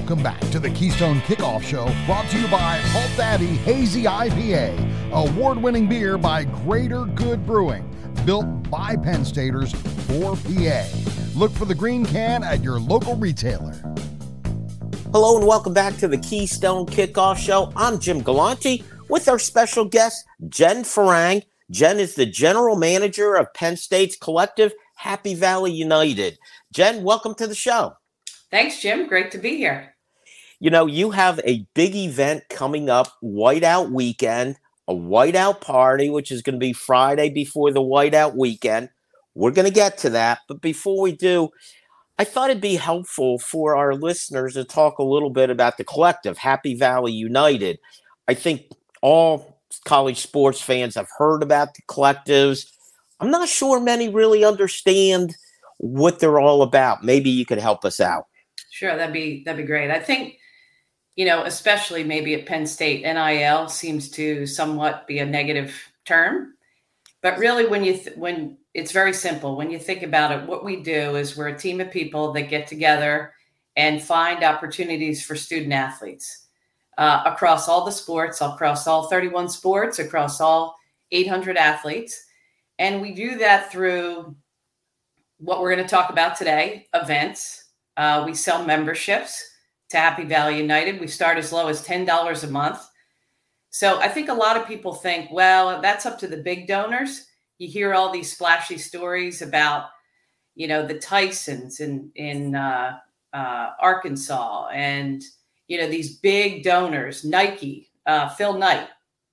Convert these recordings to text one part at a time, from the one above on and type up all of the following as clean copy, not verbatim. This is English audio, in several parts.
Welcome back to the Keystone Kickoff Show, brought to you by Halt Daddy Hazy IPA, award-winning beer by Greater Good Brewing, built by Penn Staters for PA. Look for the green can at your local retailer. Hello and welcome back to the Keystone Kickoff Show. I'm Jim Galante with our special guest, Jen Farang. Jen is the general manager of Penn State's collective, Happy Valley United. Jen, welcome to the show. Thanks, Jim. Great to be here. You know, you have a big event coming up, Whiteout Weekend, a Whiteout party, which is going to be Friday before the Whiteout Weekend. We're going to get to that. But before we do, I thought it'd be helpful for our listeners to talk a little bit about the collective, Happy Valley United. I think all college sports fans have heard about the collectives. I'm not sure many really understand what they're all about. Maybe you could help us out. Sure, that'd be great. I think, you know, especially maybe at Penn State, NIL seems to somewhat be a negative term. But really, when it's very simple. When you think about it, what we do is we're a team of people that get together and find opportunities for student athletes across all the sports, across all 31 sports, across all 800 athletes. And we do that through what we're going to talk about today, events. We sell memberships to Happy Valley United. We start as low as $10 a month. So I think a lot of people think, well, that's up to the big donors. You hear all these splashy stories about, you know, the Tysons in Arkansas and, you know, these big donors, Nike, Phil Knight,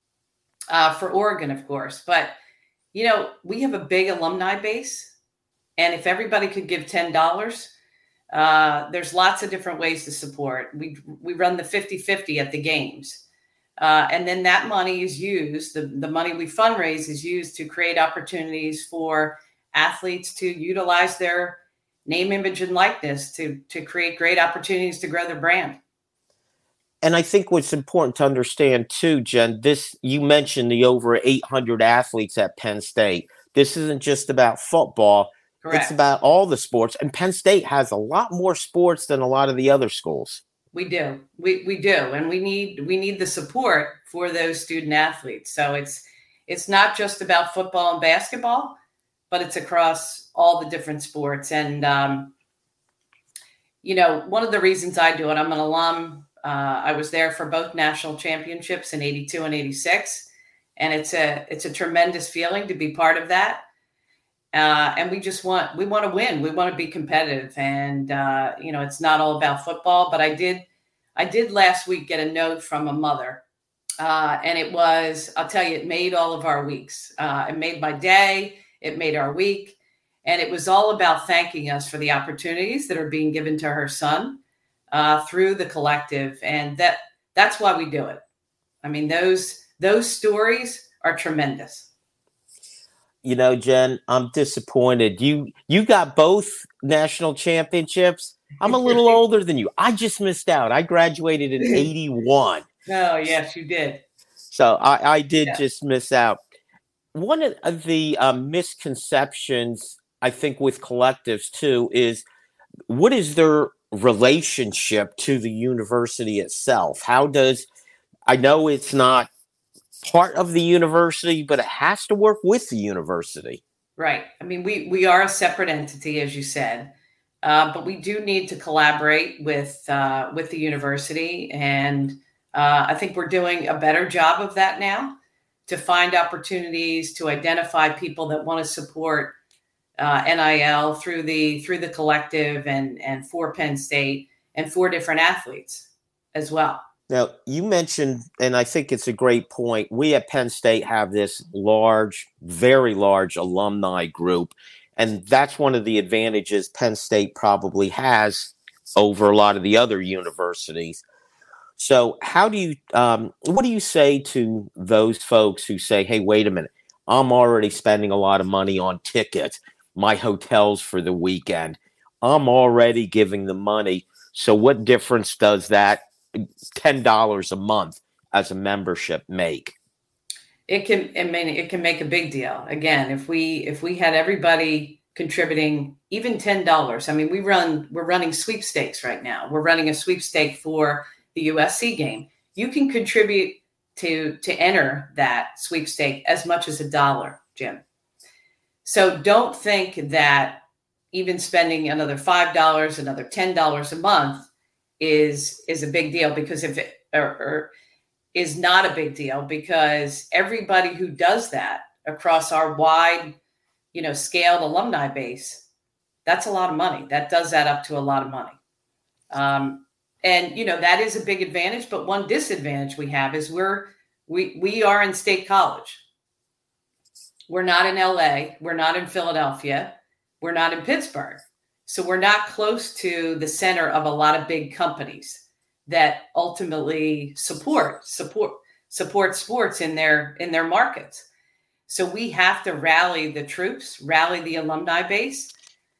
for Oregon, of course. But, you know, we have a big alumni base. And if everybody could give $10, there's lots of different ways to support. We run the 50-50 at the games. And then that money is used, the money we fundraise is used to create opportunities for athletes to utilize their name, image, and likeness to create great opportunities to grow their brand. And I think what's important to understand too, Jen, you mentioned the over 800 athletes at Penn State. This isn't just about football. Correct. It's about all the sports. And Penn State has a lot more sports than a lot of the other schools. We do. We do. And we need the support for those student athletes. So it's not just about football and basketball, but it's across all the different sports. And, you know, one of the reasons I do it, I'm an alum. I was there for both national championships in 82 and 86. And it's a tremendous feeling to be part of that. And we want to win. We want to be competitive. And, you know, it's not all about football, but I did last week get a note from a mother. And it was, I'll tell you, it made all of our weeks. It made my day. It made our week. And it was all about thanking us for the opportunities that are being given to her son through the collective. And that's why we do it. I mean, those stories are tremendous. You know, Jen, I'm disappointed. You got both national championships. I'm a little older than you. I just missed out. I graduated in 81. Oh, yes, you did. So I did just miss out. One of the misconceptions, I think, with collectives, too, is what is their relationship to the university itself? I know it's not part of the university, but it has to work with the university. Right. I mean, we are a separate entity, as you said, but we do need to collaborate with the university. And I think we're doing a better job of that now to find opportunities to identify people that want to support NIL through the collective and for Penn State and for different athletes as well. Now, you mentioned, and I think it's a great point, we at Penn State have this large, very large alumni group, and that's one of the advantages Penn State probably has over a lot of the other universities. So what do you say to those folks who say, hey, wait a minute, I'm already spending a lot of money on tickets, my hotels for the weekend. I'm already giving them money. So what difference does that $10 a month as a membership make? It can make a big deal. Again, if we had everybody contributing even $10. I mean, we're running sweepstakes right now. We're running a sweepstake for the USC game. You can contribute to enter that sweepstake as much as $1, Jim. So don't think that even spending another $5, another $10 a month is a big deal, because if it or is not a big deal, because everybody who does that across our wide, scaled alumni base, that's a lot of money. That does add up to a lot of money. And that is a big advantage, but one disadvantage we have is we are in State College. We're not in LA. We're not in Philadelphia. We're not in Pittsburgh. So we're not close to the center of a lot of big companies that ultimately support sports in their markets. So we have to rally the troops, rally the alumni base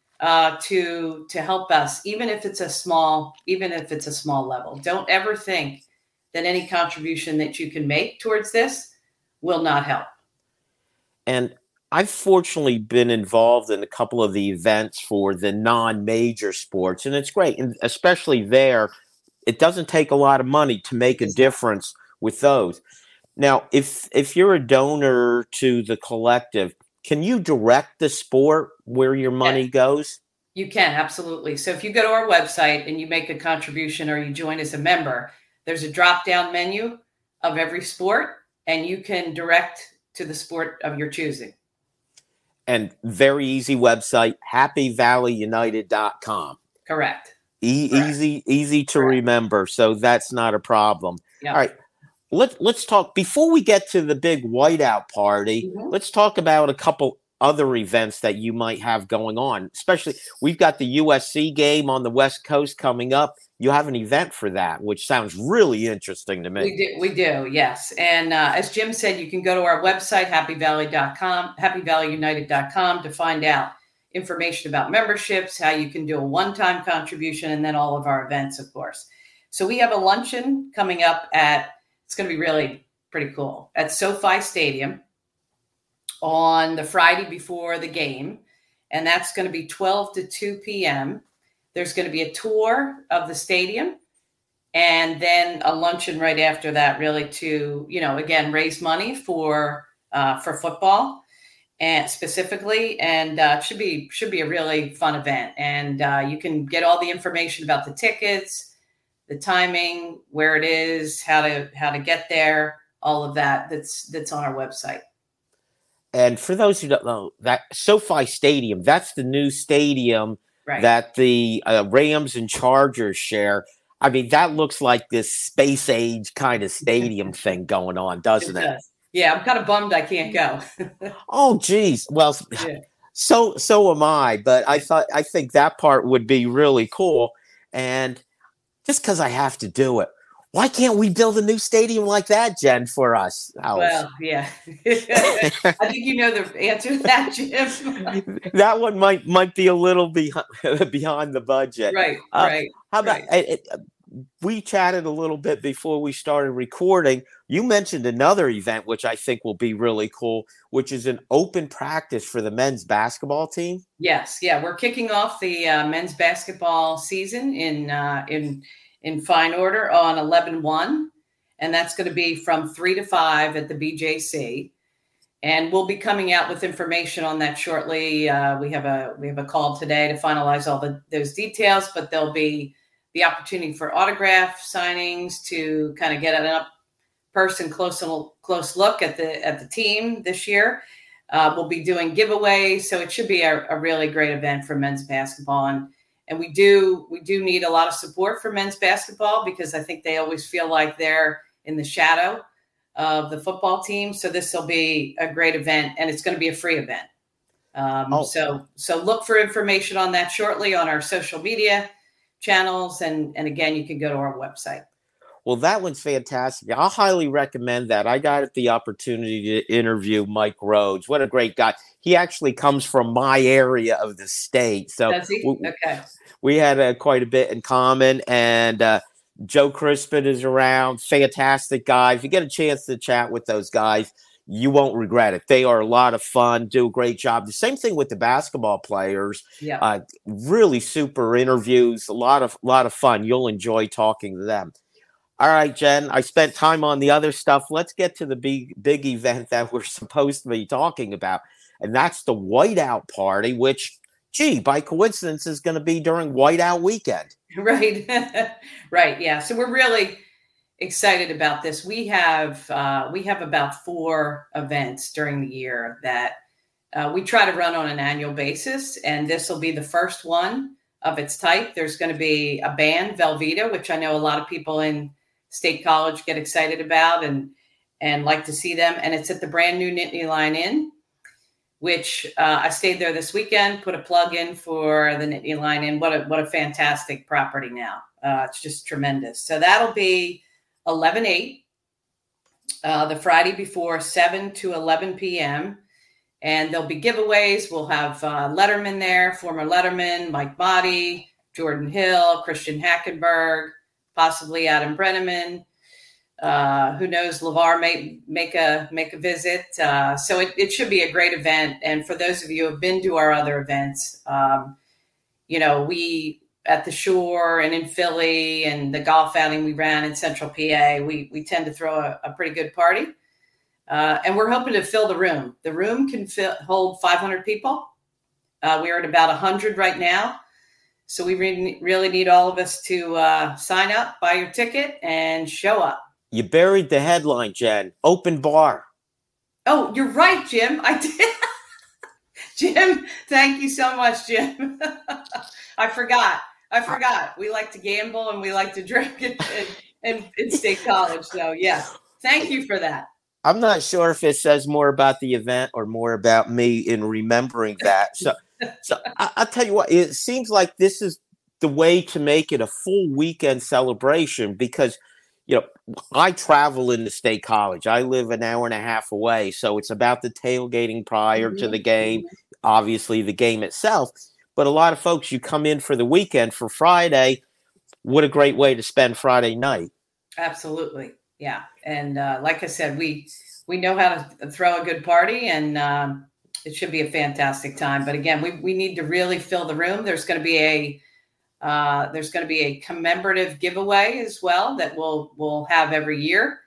to help us, even if it's a small level. Don't ever think that any contribution that you can make towards this will not help. And I've fortunately been involved in a couple of the events for the non-major sports, and it's great. And especially there, it doesn't take a lot of money to make a difference with those. Now, if you're a donor to the collective, can you direct the sport where your money goes? You can, absolutely. So if you go to our website and you make a contribution or you join as a member, there's a drop-down menu of every sport, and you can direct to the sport of your choosing. And very easy website, happyvalleyunited.com. Correct. Easy to remember, so that's not a problem. Yep. All right, let's talk, before we get to the big whiteout party, let's talk about a couple other events that you might have going on. Especially, we've got the USC game on the West Coast coming up. You have an event for that, which sounds really interesting to me. We do, yes. And as Jim said, you can go to our website, happyvalley.com, happyvalleyunited.com, to find out information about memberships, how you can do a one-time contribution, and then all of our events, of course. So we have a luncheon coming up it's going to be really pretty cool, at SoFi Stadium on the Friday before the game. And that's going to be 12 to 2 p.m. There's going to be a tour of the stadium, and then a luncheon right after that, really to, again, raise money for football and specifically, and should be a really fun event. And you can get all the information about the tickets, the timing, where it is, how to get there, all of that. That's on our website. And for those who don't know, that SoFi Stadium, that's the new stadium that the Rams and Chargers share. I mean, that looks like this space age kind of stadium thing going on, doesn't it? Yeah, I'm kind of bummed I can't go. Oh, geez. Well, so am I. But I think that part would be really cool. And just because I have to do it, why can't we build a new stadium like that, Jen, for us? Well, yeah. I think you know the answer to that, Jim. That one might be a little behind the budget. Right. How about we chatted a little bit before we started recording. You mentioned another event, which I think will be really cool, which is an open practice for the men's basketball team. Yes. Yeah. We're kicking off the men's basketball season in fine order on 11/1, and that's going to be from 3 to 5 at the BJC. And we'll be coming out with information on that shortly. We have a call today to finalize all those details, but there'll be the opportunity for autograph signings, to kind of get an up-person close look at the team this year. We'll be doing giveaways, so it should be a really great event for men's basketball. And we do need a lot of support for men's basketball, because I think they always feel like they're in the shadow of the football team. So this will be a great event, and it's going to be a free event. So look for information on that shortly on our social media channels. And again, you can go to our website. Well, that one's fantastic. I'll highly recommend that. I got the opportunity to interview Mike Rhodes. What a great guy. He actually comes from my area of the state. So okay. We had quite a bit in common. And Joe Crispin is around. Fantastic guy. If you get a chance to chat with those guys, you won't regret it. They are a lot of fun, do a great job. The same thing with the basketball players. Yeah. Really super interviews, a lot of fun. You'll enjoy talking to them. All right, Jen, I spent time on the other stuff. Let's get to the big event that we're supposed to be talking about, and that's the Whiteout Party, which, gee, by coincidence, is going to be during Whiteout weekend. Right. Right. Yeah. So we're really excited about this. We have about 4 events during the year that we try to run on an annual basis, and this will be the first one of its type. There's going to be a band, Velveeta, which I know a lot of people in State College get excited about and like to see them. And it's at the brand new Nittany Lion Inn, which I stayed there this weekend, put a plug in for the Nittany Lion Inn. What a fantastic property now. It's just tremendous. So that'll be 11/8, the Friday before, 7 to 11 p.m. And there'll be giveaways. We'll have Letterman there, former Letterman, Mike Motti, Jordan Hill, Christian Hackenberg, possibly Adam Brenneman. Who knows? LeVar may make a visit. So it should be a great event. And for those of you who have been to our other events, we at the Shore and in Philly and the golf outing we ran in Central PA, we tend to throw a pretty good party. And we're hoping to fill the room. The room can hold 500 people. We're at about 100 right now. So we really need all of us to sign up, buy your ticket, and show up. You buried the headline, Jen. Open bar. Oh, you're right, Jim. I did. Jim, thank you so much, Jim. I forgot. We like to gamble and we like to drink in State College. So, yes, thank you for that. I'm not sure if it says more about the event or more about me in remembering that. So I'll tell you what, it seems like this is the way to make it a full weekend celebration because, I travel into State College. I live an hour and a half away. So it's about the tailgating prior to the game, obviously the game itself. But a lot of folks, you come in for the weekend for Friday. What a great way to spend Friday night. Absolutely. Yeah. And like I said, we know how to throw a good party and it should be a fantastic time. But again, we need to really fill the room. There's going to be a commemorative giveaway as well that we'll have every year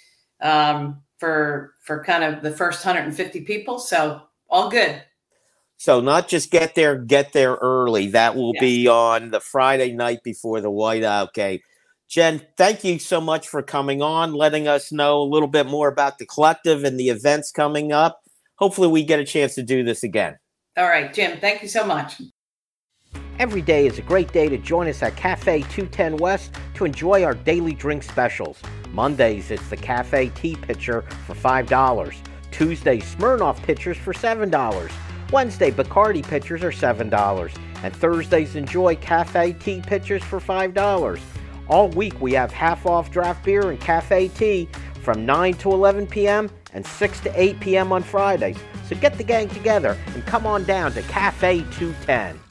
for kind of the first 150 people. So all good. So not just get there early. That will be on the Friday night before the Whiteout game. Jen, thank you so much for coming on, letting us know a little bit more about the collective and the events coming up. Hopefully we get a chance to do this again. All right, Jim, thank you so much. Every day is a great day to join us at Cafe 210 West to enjoy our daily drink specials. Mondays, it's the Cafe Tea Pitcher for $5. Tuesday, Smirnoff Pitchers for $7. Wednesday, Bacardi Pitchers are $7. And Thursdays, enjoy Cafe Tea Pitchers for $5. All week, we have half-off draft beer and cafe tea from 9 to 11 p.m. and 6 to 8 p.m. on Fridays. So get the gang together and come on down to Cafe 210.